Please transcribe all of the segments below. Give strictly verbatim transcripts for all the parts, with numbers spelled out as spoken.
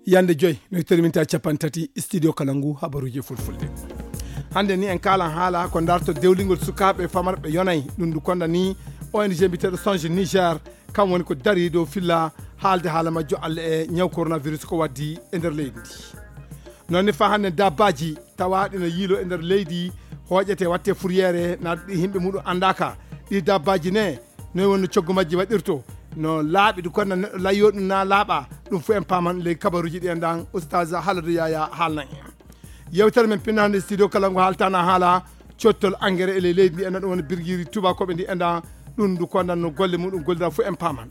yande joy no terminta capantati studio kalangu habaruji fulfulde hande ni en kala hala ko darto dewlingol sukabe famarbe yonay dum du konda ni O N G bitedo Songe Niger kam woni ko dari do filla halde hala majjo alle e nyaw coronavirus ko waddi e nder leydi non ni fa hande dabbaji tawaadi no yilo e nder leydi hoojete watte fourrière na himbe mudu andaka di dabbaji ne no woni coggu majji wadirto no laabi du konna layodu na laaba dum fu en paman le kabaruji di endan oustaz haladu yaya halna yewtere men pinande studio kalango haltana hala ciotol engrais ele leydi en don birgiri tuba ko be di endan dum du konna no golle mudum goldira fu en paman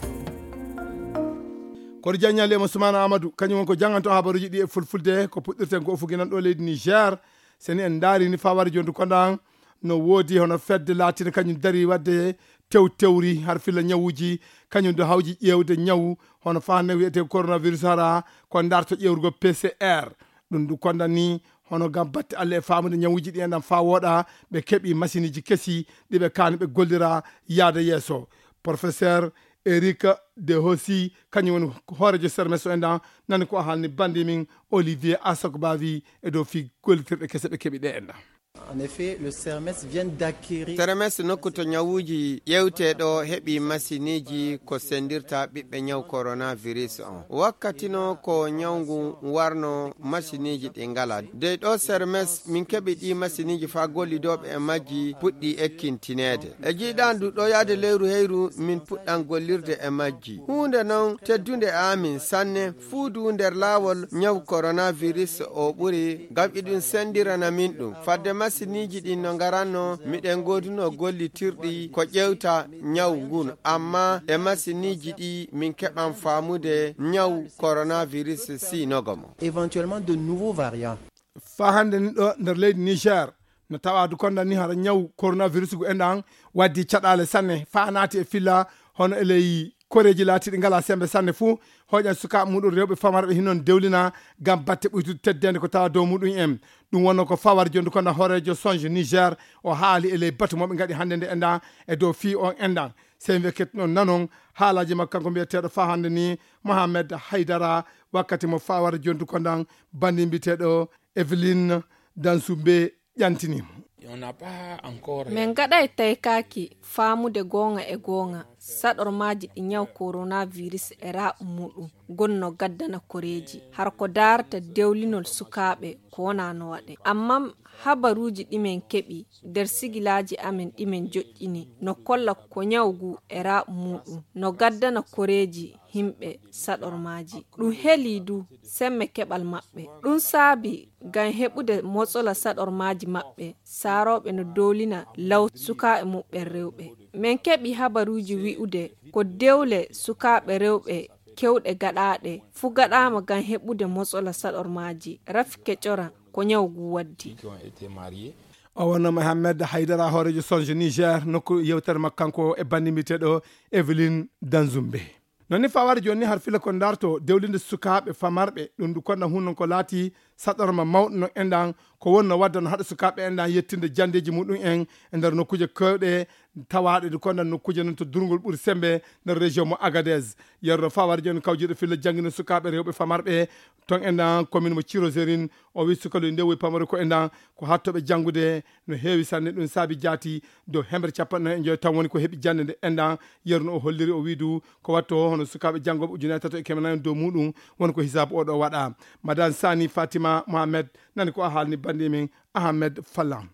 ko janyale mo Soumana Amadou kanyum ko janganto habaruji di e fulfulde ko puddirten ko fuginan do leydi Niger seni en daari ni fawari jondu kondan no wodi hono fedde latine kanyum dari wadde tew tewri har filla nyawuji kanyum do hawji ƴewde nyawu hono faane wiete coronavirus hara ko darto ƴewrugo P C R dum du kondani hono gam batte alle faamude nyawuji di endam fa woda be kebi machine ji kesi dibe kan be goldira yaada yeso professeur Eric de Hossi kanyum horejo sermeso endam nan ko halni bandi min Olivier Asokbavi e do fi goltirde kese be kebi de endam. En effet, le C R M S vient d'acquérir. C R M S nokkuto nyawuji yewteɗo heɓi masiniji ko sendirta ɓiɓɓe nyaw coronavirus on. Wakkati no ko nyawngu warno masiniji ɗi ngala. De ɗo C R M S min keɓi ɗi masiniji fa gollidoɓe e majji puɗɗi ekkintinede. E jiiɗandu ɗo yaade leyru heyru min puɗɗan gollirde e majji. Hunde non teddunde amin sanne fuudu nder lawol nyaw coronavirus o ɓuri ngam iɗum sendirana min ɗum. Fadde masiniji ɗin no garanno miɗen goduno gollitirɗi ko ƴewta nyaw ngun amma e masiniji ɗi min keɓan famude nyaw coronavirus sinogomo éventuellement de nouveaux variants. Fa hande ni ɗo nder leydi Niger no tawadu konda ni hara nyaw coronavirus gu endan waddi caɗale sanne fa naati e filla hono eleyi koreji laatiɗi ngala sembe sanne fuu hoƴan suka muɗum rewɓe famarɓe hinon dewlina gam batte ɓuytude teddede ko tawa dow muɗum en ɗum wonno ko fawar jondu kono horejo Songe Niger o haali ele batu moɓe gaɗi hande nde endan e dow fi on endan sembe ketno nanon haalaji makko kanko mbiyeteɗo fa hande ni Mohamed Haydara wakkati mo fawar jondu kondan bandi mbiteɗo Evelyne Dansumbe ƴantinimo. min gaɗay taykaki faamude gonga e gonga saɗormaji ɗi nyaw coronavirus e raɓu muɗum gonno gaddana koreji har ko darata dewlinol sukaɓe ko wona no waɗe amma habaruji ɗimen keɓi nder sigilaji amen ɗimen joƴƴini no kolla ko nyawgu e raɓu muɗum no gaddana koreji himɓe saɗormaji ɗum heeli du semme keɓal maɓɓe ɗum saabi ngam heɓude motsola saɗormaji maɓɓe saroɓe no dolina law sukaɓe muɓɓe rewɓe min keɓi habaruji wi'ude ko dewle sukaɓe rewɓe kewɗe gaɗaɗe fu gaɗama ngam heɓude motsola saɗormaji rafi keƴora ko nyawgu waddi. o wonno Mohamed Haydara horejo Songe Niger nokku yewtere makko kanko e bandi mbiteɗo Evelyne Danzumbe. nonni fawari joni har fila ko darto dewlinde sukaɓe famarɓe ɗum du konna hunnon ko laati saɗorma mawɗo no endan ko wonno wadda no haɗa sukaɓe endan yettinde jandeji muɗum en e nder nokkuje kewɗe tawaɗe du konna nokkuje non to durgol ɓuuri sembe nder région mo Agadez yerno fawari joni kawjiɗo filla jangguine sukaɓe rewɓe famarɓe ton endan commune mo Thirozérine o wi sukalo ndewoy pamaro ko endan ko hattoɓe janggude no heewi sanne ɗum saabi jaati dow hembre capanɗe e joyi tan woni ko heeɓi jande nde endan yerno o holliri o widu ko watto hono sukaɓe janggoɓe ujunere tato e kemenayi dow muɗum woni ko hisabu oɗo waɗa. Madame Sani Fatima Mohamed nani ko a haalni bandi min Ahmed Fallam.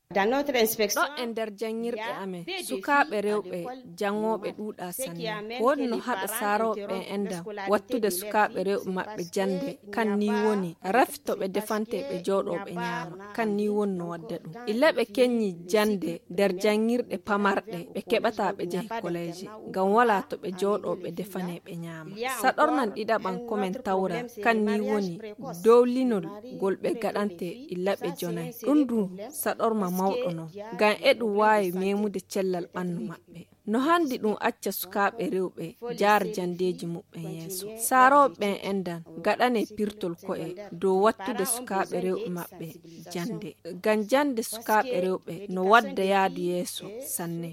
ɗo e nder jangirɗe amen sukaɓe rewɓe jangoɓe ɗuuɗa sanne woni no haɗa saroɓe enda wattude sukaɓe rewɓe maɓɓe jande kan ni woni rafitoɓe defanteɓe joɗoɓe ñaama kan ni woni no wadda ɗum illa ɓe kenñi jande nder jangirɗe pamarɗe ɓe keɓata ɓe jehi collége ngam wala to ɓe joɗoɓe defaneɓe ñaama saɗornan ɗiɗaɓan komin tawra kan ni woni dowlinol gol ɓe gaɗante illa ɓe jonay ɗum du saɗorma mawɗo non ngam eɗum wawi memude cellal ɓandu maɓɓe no handi ɗum acca sukaɓe rewɓe jaar jandeji muɓɓen yeeso saroɓeɓen endan gaɗane pirtol ko'e dow wattude sukaɓe rewɓe maɓɓe jande ngam jande sukaɓe rewɓe no wadda yaadu yeeso sanne.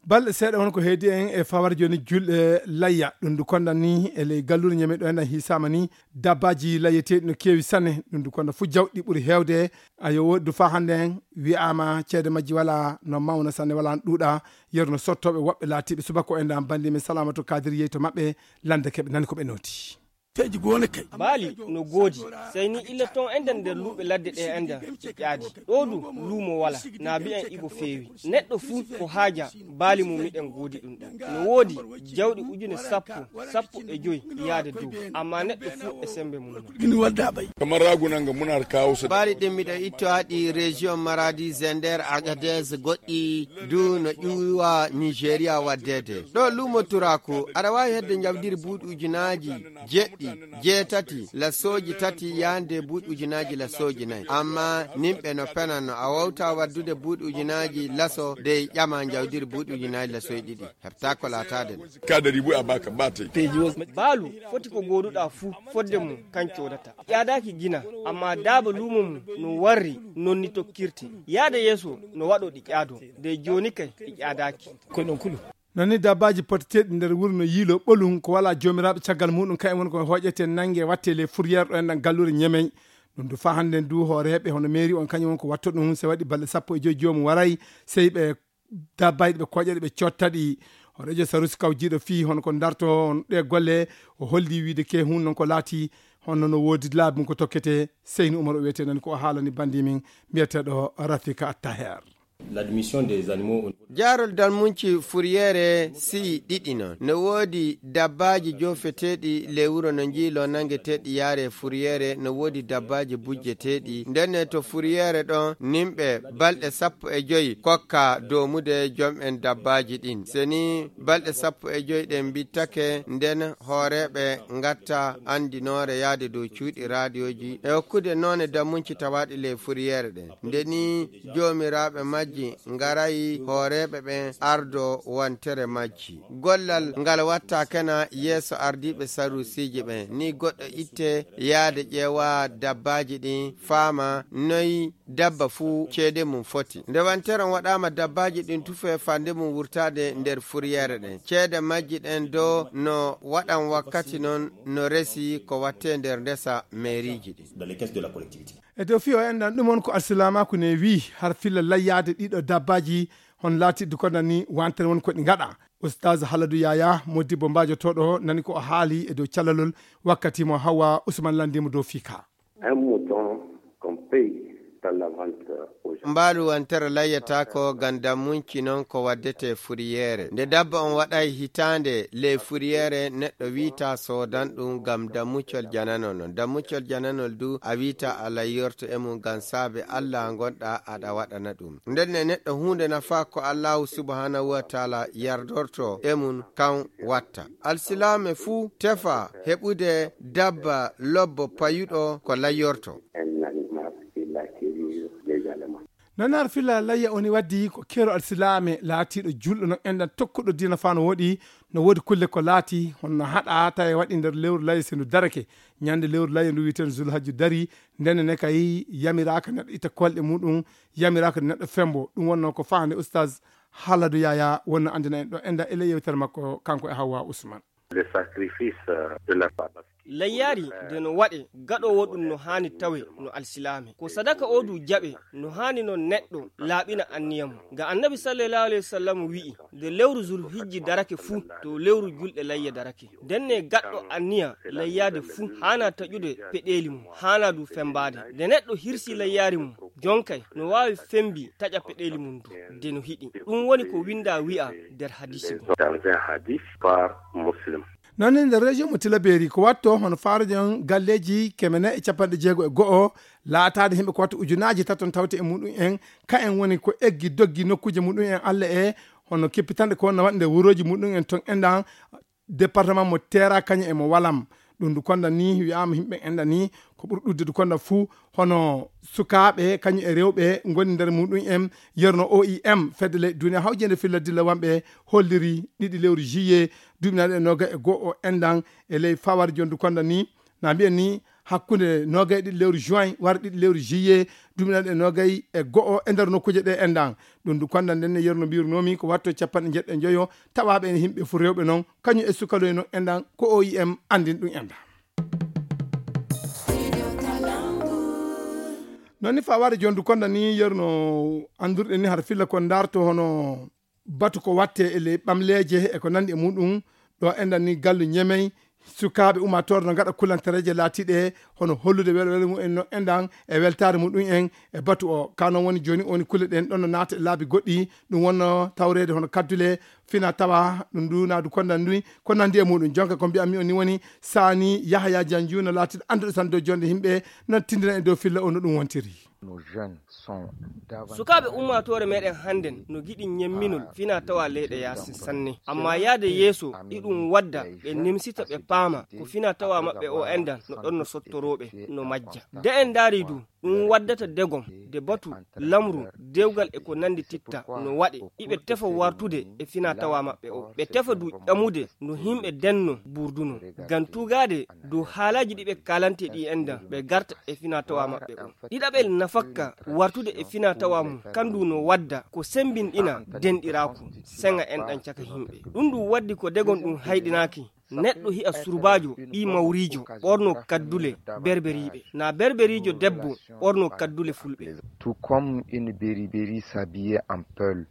balɗe seeɗa won ko heedi en e fawar joni julɗe layya ɗum du konda ni ele gallure ñame ɗo enɗan hisama ni dabbaji layyeteɗi no kewi sanne ɗum du konda fu jawɗi ɓuuri hewde ayo wodi du fa hande en wiyama ceede majji wala no mawna sanne wala no ɗuuɗa yeru no sottoɓe woɓɓe laatiɓe subaka o enɗan bandi min salamatu kadir yeyi to mabɓe lande keɓe nani koɓe noti teji gona kay baali no goodi sey ni illa ton enden nder luuɓe ladde ɗe enda ƴaadi ɗo du luumo wala na bi'en igo feewi neɗɗo fuu ko haaja baali mum miɗen goodi ɗum ɗum no woodi jawɗi ujune sappo sappo e joyi yaade dow amma neɗɗo fuu e sembe mum gini wadda bay kamar ragunanga munar kawo so baali ɗin miɗo itto haɗi région maradi zender agadez goɗɗi du no ƴuwa nigéria waddede ɗo luumo turaku aɗa wawi hedde jawdiri buuɗi ujunaji jeɗɗi jeetati lasoji tati yande buuɗi ujunaji lasoji nayyi amma nimɓe no penanno a wawta waddude buuɗi ujunaji laso de ƴama jawdiri buuɗi ujunaji lasoji ɗiɗi heɓta ko latade ɗo kadari bu abaka bate baalu foti ko goduɗa fuu fodde mum kan codata ƴaadaki gina amma daaba luumo mum no warri nonni tokkirti yaade yeeso no waɗo ɗi ƴaado de joni kay ɗi ƴaadaki ko ɗon kulu nani dabbaji poteteɗi nder wuuro no yiilo ɓolum ko wala jomiraɓe caggal muɗum kayen woni ko hoƴete nangge watte les fourriére ɗo enɗan gallure ñemeñ ɗum du fa hande du hooreɓe hono mairie on kañum won ko watto ɗum se waɗi balɗe sappo e joyi jomum waray sey ɓe dabbaji ɓe koƴeɗe ɓe cottaɗi hoɗojo sarusi kawjiɗo fi hono ko darto ɗe golle o holli wiide ke hun noon ko laati honno no woodi laabi mum ko tokkete Seyni Oumar o wiyete nani ko o haalani bandi min mbiyeteɗo Rafika Attaher. L'admission des animaux. jarol dalmunci fourriére si ɗiɗi non no woodi dabbaji jofeteɗi lewuro no jiilo nangeteɗi yaare fourriére no woodi dabbaji bujjeteɗi ndenne to fourriére ɗon nimɓe balɗe sappo e joyi kokka domude jom'en dabbaji ɗin seni balɗe sappo e joyi ɗen bittake nden hooreɓe gatta andinore yaade dow cuuɗi radioji e hokkude noone dammunci tawaɗi le fourriére ɗen ndeni jomiraɓe majji ngarayi hooreɓe ɓen ardo wontere majji gollal ngal watta kena yeeso ardiɓe sarusiji ɓen ni goɗɗo itte yaade ƴeewa dabbaji ɗin faama noyi dabba fuu ceede mum foti nde wantere waɗama dabbaji ɗin tufe fande mum wurtade nder fourriére ɗen ceede majji ɗen do no waɗan wakkati noon no resi ko watte nder ndesa mairiji ɗin e dow fiyo enɗan ɗum on ko alsilamaku ne wi har filla layyade ɗiɗo dabbaji hon laatiɗo kono ni wantere won koɗi gaɗa oustage Haladou Yaya modibbo mbajotoɗo nani ko o haali e dow callalol wakkati mo Hawa Ousmane landimo dow fika mbaalu wantere layyata ko gandam munci noon ko waddete fourriére nde dabba on waɗay hitande le fourriére neɗɗo wiita sodan ɗum gam dammuccol jananol non dammuccol jananol du a wiita ala yorto e mum gam saabe Allah gonɗa aɗa waɗana ɗum ndenne neɗɗo hunde nafa ko Allahu subhanahu wa taala yardorto e mum kan watta alsilame fuu tefa heɓude dabba lobbo payuɗo ko layyorto nanar filla layya oni waddi ko kero alsilame laatiɗo julɗo no enɗan tokkuɗo dina fa no woɗi no woodi kulle ko laati honno haɗa tawi waɗi nder lewru layya seno darake ñande lewru layya ndu wiyeten zulhajju dari ndenne ne kay yamiraka neɗɗo itta kolɗe muɗum yamiraka neɗɗo fembo ɗum wonno ko fande oustage Haladou Yaya wonno andina en ɗo enda ele yewtere makko kanko e Hawa Ousmane. Le sacrifice de la layyari de no waɗe gaɗowo ɗum no hani tawe no alsilame ko sadaka odu jaɓe no hani non neɗɗo laaɓina anniyam ga annabi sallallahu alaihi wasallam wi'i de lewru zul hijji darake fuu to lewru julɗe layya darake denne gaɗɗo anniya layyade fuu hana taƴude peɗeli mum hana du fembade de neɗɗo hirsi layyari mum jonkay no wawi fembi taƴa peɗeli mum du de no hiɗi ɗum woni ko winda wi'a nder hadisi muslim non e nder région mo Tilaberi ko watto hono faarajon galleji kemene e capanɗe jeego e go'o laatade himɓe ko watta ujunaji taton tawte e muɗum en ka en woni ko eggi doggi nokkuje muɗum en Allah e hono keppitanɗe ko wonno waɗde wuroji muɗum en ton enɗan département mo Tera kañum e mo Walam ɗum du konda ni wiyama himɓe enɗa ni ko ɓuri ɗudde du konda fuu hono sukaɓe kañum e rewɓe goni nder muɗum en yerno O I M fedde leydi duniya hawjede filla dilla wamɓe holliri ɗiɗi lewru juillet duuɓinaɗe e noga e goho enɗan e ley fawar jon du konda ni na mbiyen ni hakkunde nogay ɗiɗi lewru juin war ɗiɗi lewru juillet duminaɗe nogay e go'o e nder nokkuje ɗe endan ɗum du kondan nden ne yerno mbirunomi ko watto capanɗe jeɗɗe joyo tawaɓe ene himɓe fo rewɓe noon kañum e sukaloy no endan ko O I M andin ɗum enda non ni fa wade jondu konda ni yerno andurɗe ni har filla ko darto hono batu ko watte e le ɓamleje e ko nandi e muɗum ɗo endan ni gallu ñemey sukaɓe umator no gaɗa kulantareje laatiɗe hono hollude welo welo mumen no endan e weltare muɗum en e batu o kanon woni joni oni kulle ɗen ɗon no naata e laabi goɗɗi ɗum wonno tawrede hono kaddule fina tawa ɗum dunadu kondan nduy ko nandi e muɗum jonka ko mbiyami o ni woni sani yahaya diandiou no laatiɗo anduɗo tan dow jonde yimɓe no tindina e dow filla o no ɗum wontiri sukaɓe ummatore meɗen hannden no giɗi ñemminol fina tawa leyɗe yasi sanne amma yaade yeeso iɗum wadda ɓe nimsita ɓe paama ko fina tawa maɓɓe o endan no ɗon no sottoroɓe no majja de en daari du ɗum waddata degom de batu lamru dewgal e ko nandi titta no waɗe iɓe tefa wartude e fina tawa maɓɓe o ɓe tefa du ƴamude no himɓe denno burduno ngam tugade dow haalaji ɗi ɓe kalante ɗi endan ɓe garta e fina tawa maɓɓe o ɗiɗaɓel nafakka wartude e fina tawa mum kandu no wadda ko sembinɗina denɗiraku senga enɗan caka himɓe ɗum ɗum waddi ko degon ɗum hayɗinaki neɗɗo hi'a surbajo ɓi mawrijo ɓorno kaddule berberiɓe na berberijo debbo ɓorno kaddule fulɓe tout comme une beriberi s'habillait en peul.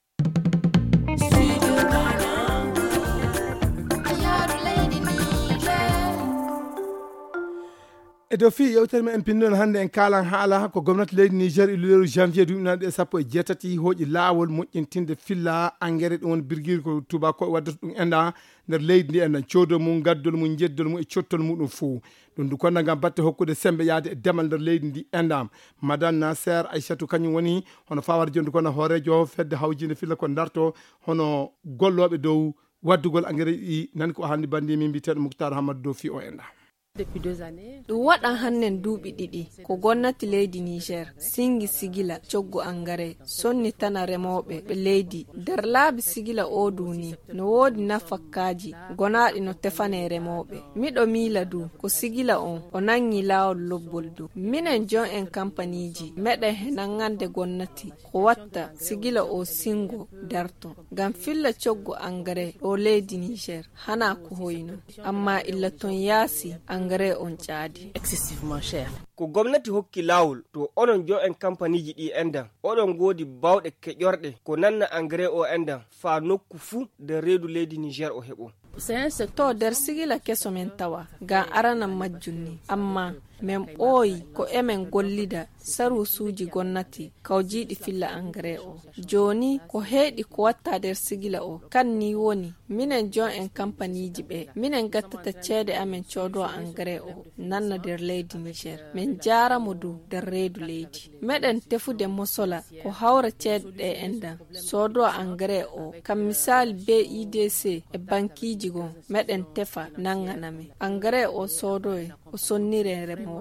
e dow fi yewtere men en pinnon hannde en kalan haala ko gomnati leydi Niger iluleru janvier duuɓinaɗe e sappo e jeetati hooƴi laawol moƴƴintinde filla engrais ɗum woni birguiri ko tubako e waddata ɗum enda nder leydi ndi endan coodol mum gaddol mum jeddol mum e cottol muɗum fou ɗum du konda gam batte hokkude sembe yaade e demal nder leydi ndi endam madame Nasser Aissatou kañum woni hono fawar jondu kono hoorejo fedde hawjinde filla ko darto hono golloɓe dow waddugol engrais ɗi nani ko handi bandi min mbiteɗo Moukhtar Hamadou Dow fi o enda ɗum waɗan hannen duuɓi ɗiɗi ko gonnati leydi Niger singi sigila coggu engrais sonni tana remoɓe ɓe leydi nder laabi sigila o duni no woodi nafakkaji gonaɗi no tefane remoɓe miɗo miila du ko sigila on o nangi laawol lobbol du minen jon en kampaniji meɗen he nangande gonnati ko watta sigila o singo darto ngam filla coggu engrais o leydi Niger hana ko hoyno amma illa ton yaasi engrais on caadi excessivement cher ko gomnati hokki lawol to onon jo en kampaniji ɗi endan oɗon godi bawɗe keƴorɗe ko nanna engrais o endan fa nokku fuu de reedu leydi Niger o heɓo to nder sigila keso men tawa ngam aranan majjunni amma men ɓooyi ko emen gollida sarusuji gonnati kawjiɗi filla engrais o joni ko heeɗi ko watta nder sigila o kan ni woni minen jon en kampaniji ɓe minen gattata ceede amen coodo engrais o nanna nder leydi Niger min jaramo du nder reedu leydi meɗen tefude mosola ko hawra ceeɗe ɗe endan soodo engrais o kam misali B I D C e bankiji gon meɗen tefa nanganame engrais o soodo e o sonnire remoɓe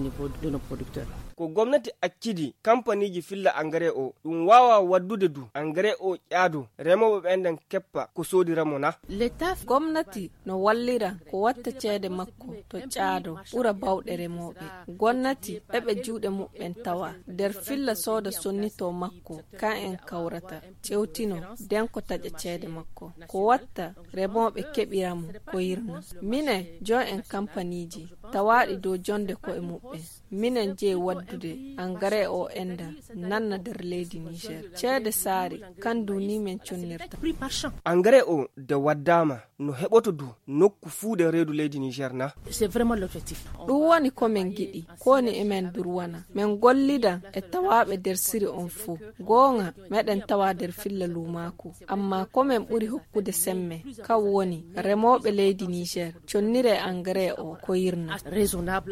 ko gomnati accidi kampaniji filla engrais o ɗum wawa waddude du engrais o ƴaado remoɓe ɓenɗen keppa ko sodiramo na gomnati no wallira ko watta ceede makko to ƴaado ɓura bawɗe remoɓe gonnati ɓeɓe juuɗe muɓɓen tawa nder filla sooda sonnito makko kan en kawrata cewtino den ko taƴa ceede makko ko watta remoɓe keɓiramo ko yirna minen jon en kampaniji tawaɗi dow jonde ko e muɓɓe minen je waddude engrais o enda nanna nder leydi Niger ceede saari kandu ni men connirta engrais o de waddama no heɓoto du nokku fuude reedu leydi Niger na ɗum woni komin giɗi koni emen durwana min gollida e tawaɓe nder siri on fuu goonga meɗen tawa nder filla lumaku amma komin ɓuri hokkude semme kan woni remoɓe leydi Niger connire engrais o ko yirna raisonnable.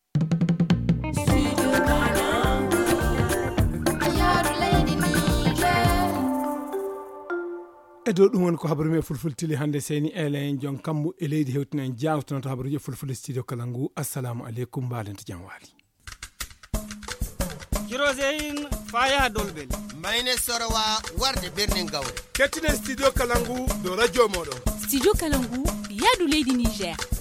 e dow ɗum woni ko habaru me fulfultili hannde seni ele en jon kammu e leydi hewtina en jawtonoto habaruji fulfulde studio kala ngu assalamu aleykum mbalente jam waali Kiroseyin faya dolbel mayne sorowa warde birnin gawre kettine studio kala ngu do radio moɗon studio kala ngu yadu leydi Niger